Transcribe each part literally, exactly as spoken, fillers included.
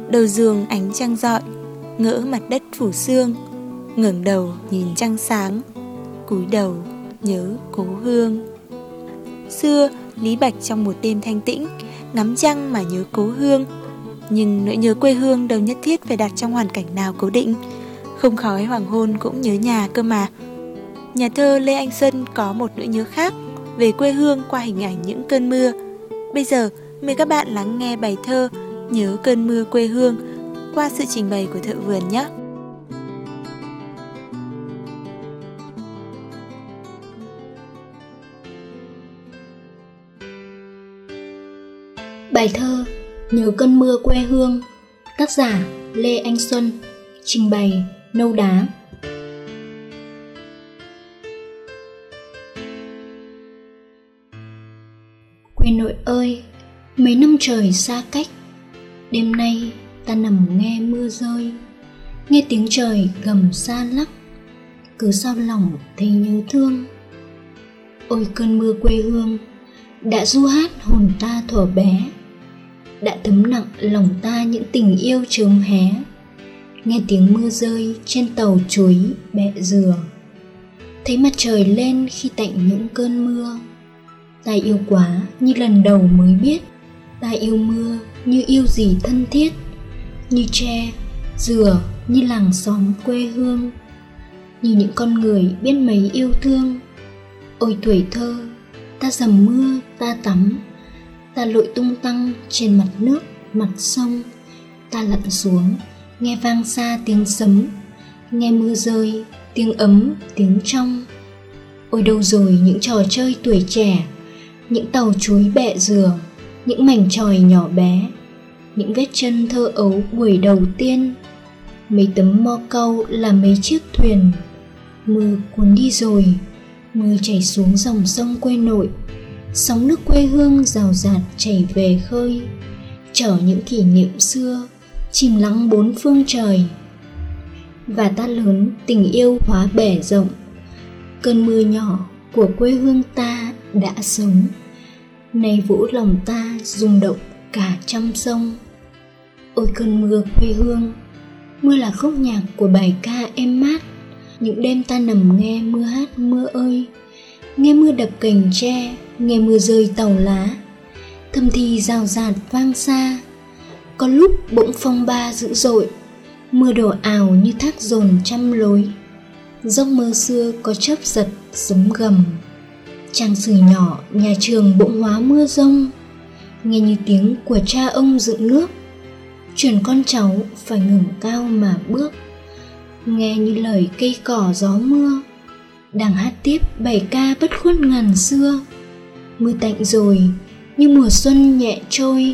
đầu giường ánh trăng rọi, ngỡ mặt đất phủ sương, ngẩng đầu nhìn trăng sáng, cúi đầu nhớ cố hương. Xưa, Lý Bạch trong một đêm thanh tĩnh, ngắm trăng mà nhớ cố hương. Nhưng nỗi nhớ quê hương đâu nhất thiết phải đặt trong hoàn cảnh nào cố định. Không khói hoàng hôn cũng nhớ nhà cơ mà. Nhà thơ Lê Anh Xuân có một nỗi nhớ khác về quê hương qua hình ảnh những cơn mưa. Bây giờ, mời các bạn lắng nghe bài thơ Nhớ cơn mưa quê hương qua sự trình bày của Thợ Vườn nhé. Bài thơ Nhớ cơn mưa quê hương, tác giả Lê Anh Xuân, trình bày Nâu Đá. Quê nội ơi, mấy năm trời xa cách, đêm nay ta nằm nghe mưa rơi, nghe tiếng trời gầm xa lắc, cứ sao lòng thấy nhớ thương. Ôi cơn mưa quê hương đã ru hát hồn ta thuở bé, đã thấm nặng lòng ta những tình yêu chớm hé. Nghe tiếng mưa rơi trên tàu chuối bẹ dừa, thấy mặt trời lên khi tạnh những cơn mưa. Ta yêu quá như lần đầu mới biết, ta yêu mưa như yêu gì thân thiết, như tre, dừa, như làng xóm quê hương, như những con người biết mấy yêu thương. Ôi tuổi thơ, ta dầm mưa, ta tắm, ta lội tung tăng trên mặt nước, mặt sông. Ta lặn xuống, nghe vang xa tiếng sấm, nghe mưa rơi, tiếng ấm, tiếng trong. Ôi đâu rồi những trò chơi tuổi trẻ, những tàu chuối bẹ dừa, những mảnh tròi nhỏ bé, những vết chân thơ ấu buổi đầu tiên. Mấy tấm mo cau là mấy chiếc thuyền, mưa cuốn đi rồi, mưa chảy xuống dòng sông quê nội. Sóng nước quê hương rào rạt chảy về khơi, chở những kỷ niệm xưa, chìm lắng bốn phương trời. Và ta lớn tình yêu hóa bể rộng, cơn mưa nhỏ của quê hương ta đã sống, nay vỗ lòng ta rung động cả trăm sông. Ôi cơn mưa quê hương, mưa là khúc nhạc của bài ca êm mát. Những đêm ta nằm nghe mưa hát mưa ơi, nghe mưa đập cành tre, nghe mưa rơi tàu lá, thầm thì rào rạt vang xa. Có lúc bỗng phong ba dữ dội, mưa đổ ào như thác dồn trăm lối. Giấc mơ xưa có chớp giật sấm gầm, trang sử nhỏ nhà trường bỗng hóa mưa rông. Nghe như tiếng của cha ông dựng nước, chuyển con cháu phải ngẩng cao mà bước. Nghe như lời cây cỏ gió mưa, đang hát tiếp bài ca bất khuất ngàn xưa. Mưa tạnh rồi như mùa xuân nhẹ trôi,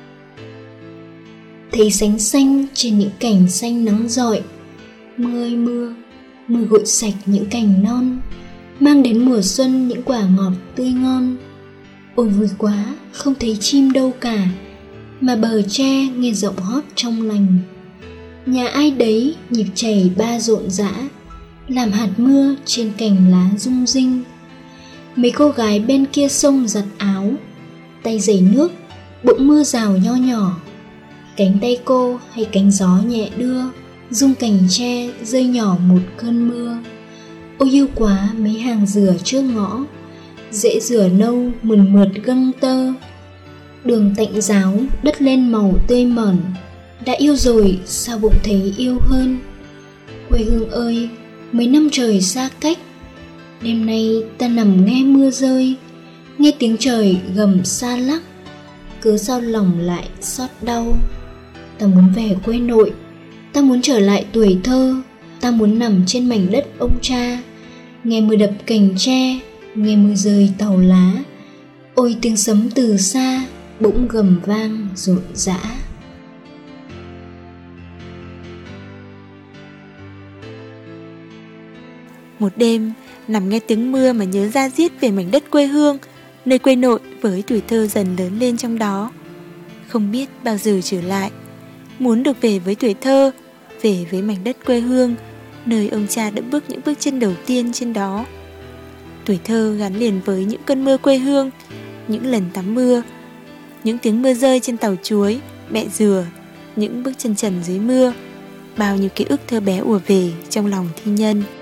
thấy sánh xanh trên những cành xanh nắng rọi. Mưa ơi mưa, mưa gội sạch những cành non, mang đến mùa xuân những quả ngọt tươi ngon. Ôi vui quá, không thấy chim đâu cả, mà bờ tre nghe giọng hót trong lành. Nhà ai đấy nhịp chảy ba rộn rã, làm hạt mưa trên cành lá rung rinh. Mấy cô gái bên kia sông giặt áo, tay giày nước, bỗng mưa rào nho nhỏ. Cánh tay cô hay cánh gió nhẹ đưa, rung cành tre rơi nhỏ một cơn mưa. Ôi yêu quá mấy hàng dừa trước ngõ, rễ dừa nâu mượt mượt găng tơ. Đường tạnh ráo, đất lên màu tươi mởn, đã yêu rồi sao bụng thấy yêu hơn. Quê hương ơi, mấy năm trời xa cách, đêm nay ta nằm nghe mưa rơi, nghe tiếng trời gầm xa lắc, cứ sao lòng lại xót đau. Ta muốn về quê nội, ta muốn trở lại tuổi thơ, ta muốn nằm trên mảnh đất ông cha, nghe mưa đập cành tre, nghe mưa rơi tàu lá. Ôi tiếng sấm từ xa bỗng gầm vang rộn rã. Một đêm nằm nghe tiếng mưa mà nhớ da diết về mảnh đất quê hương, nơi quê nội với tuổi thơ dần lớn lên trong đó. Không biết bao giờ trở lại, muốn được về với tuổi thơ, về với mảnh đất quê hương, nơi ông cha đã bước những bước chân đầu tiên trên đó. Tuổi thơ gắn liền với những cơn mưa quê hương, những lần tắm mưa, những tiếng mưa rơi trên tàu chuối, bẹ dừa, những bước chân trần dưới mưa. Bao nhiêu ký ức thơ bé ùa về trong lòng thi nhân.